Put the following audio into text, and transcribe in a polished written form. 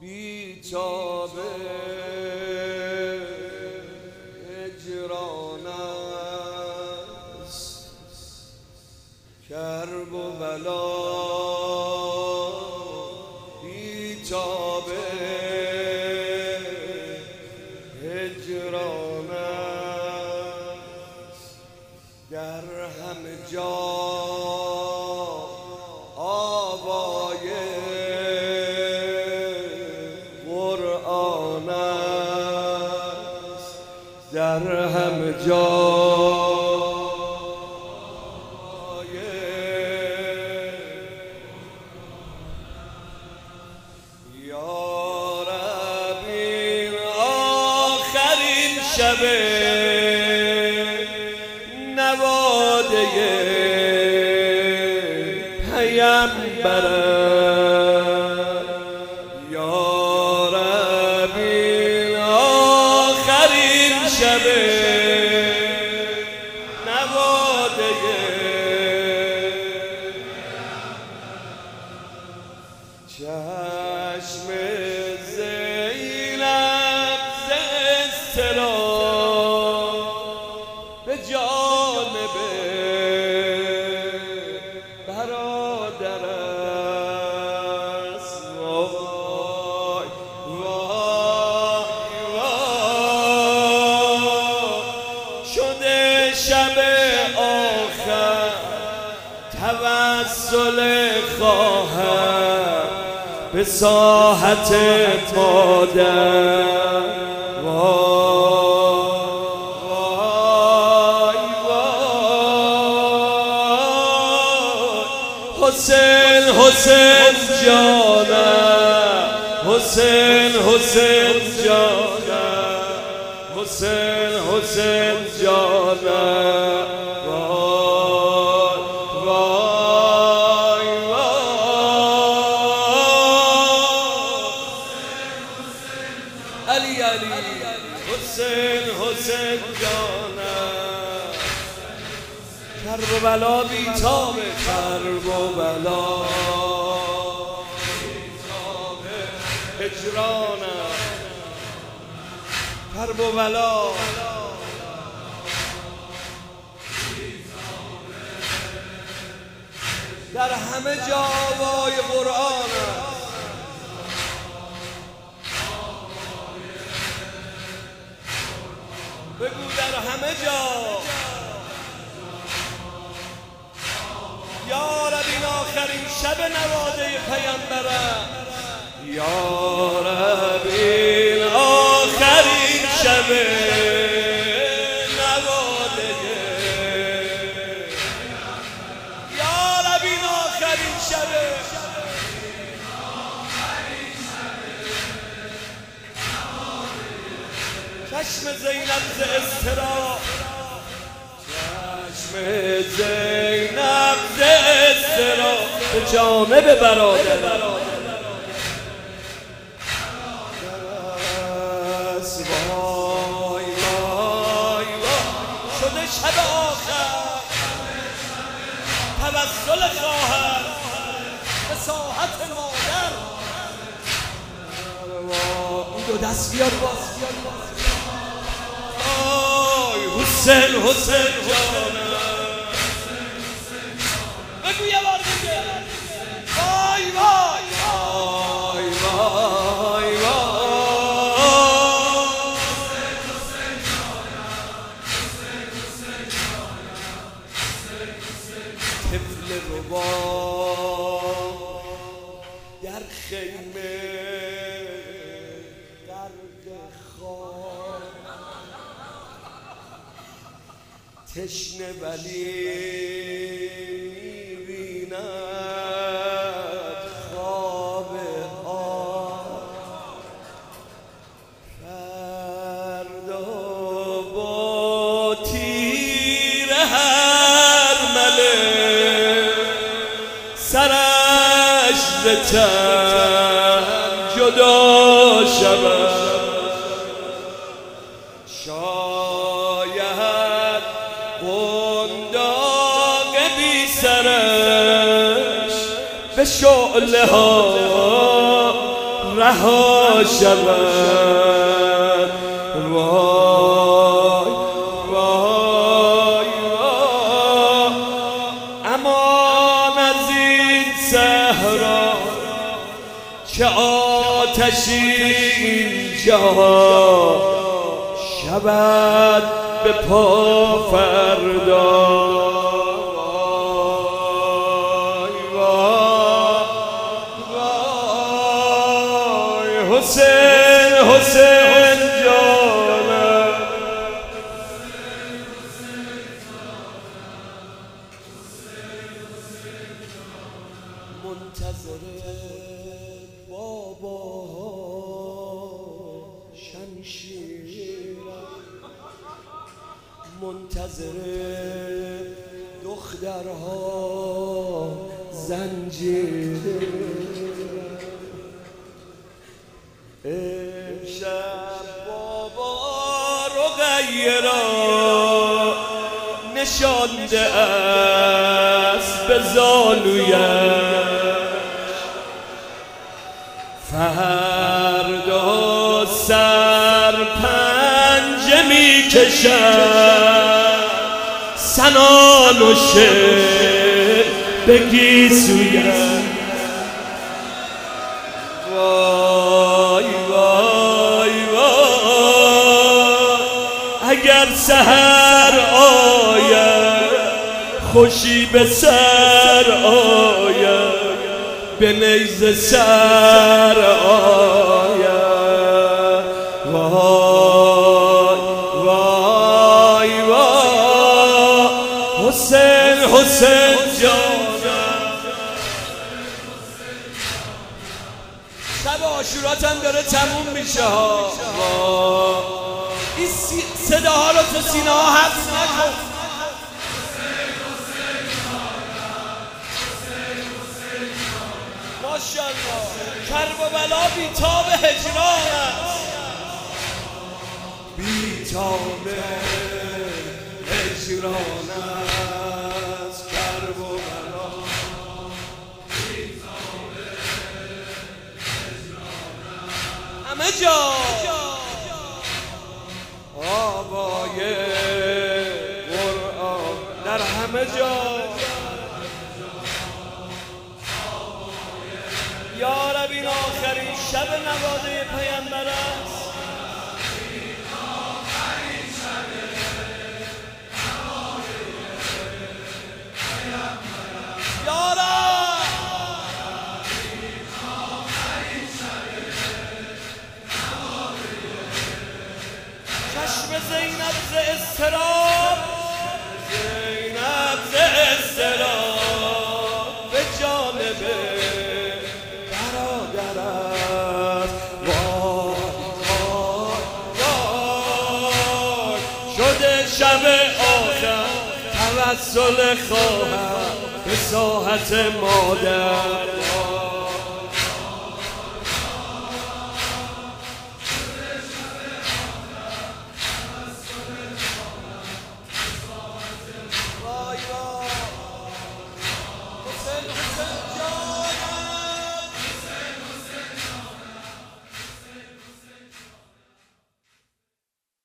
بیچاره هجران است، کرب و بلا بیچاره هجران است، در همه جا آوای قرآن است، در همه جا شب نواده پیامبر یا ربی، آخرین شب نواده چشم زینب ز اضطراب به جانب برادر است. وای وای وای شده شب آخر توسل خواهر به ساحت مادر. وای حسین حسین جانم، حسین حسین جانم، حسین حسین جانم. وای علی علی حسین حسین جانم، کرب و بلا بیتابه، کرب و بلا بیتابه هجرانم، کرب و بلا در همه جا آوای قرآن است. بگو در همه جا یا رب این آخرین شب نواده پیامبرم، یا رب این آخرین شب نواده، یا رب این آخرین شب چشم زینب ز اضطراب، چشم زینب ز اضطراب به جانب برادر است. وای وای وای شده شب آخر توسل خواهر به ساحت مادر. این دو دست بیار باز، حسین حسین جانم، بگو یه بار دیگه. وای وای وای وای وای طفل ربا در خیمه غرق خواب، تشنه ولی می‌بیند خواب آب، فردا با تیر هر مله سرش ز تن جدا شود. شاید قنداق بی سرش به شعله ها رها شود. وای وای وای امان از این صحرا که آتشی اینجا شود به پا فردا. حسین حسین جانم منتظر بابا شمشیرم، منتظر دخترها زنجیرم. امشب بابا رقیه نشانده است به زانویش، فردا سر پنجه می کشد سنان و شعر به گیسویش. اگر سحر آید خوشی به سر آید، به نیزه سر آید. وای وای وای حسین حسین جانم. شب عاشورات هم داره تموم میشه ها. این صداها رو تو سینه ها حبس نکن. ماشاءالله کرب و بلا بیتاب هجران است، بیتاب هجران است. کرب و بلا بیتاب هجران است. همه جا آوای قرآن در همه جا. یا رب این آخرین شب نواده پیامبر است. یا رب چشم زینب ز اضطراب، زینب ز اضطراب به جانب برادر است. وای وای شده شب آخر توسل خواهر به ساحت مادر.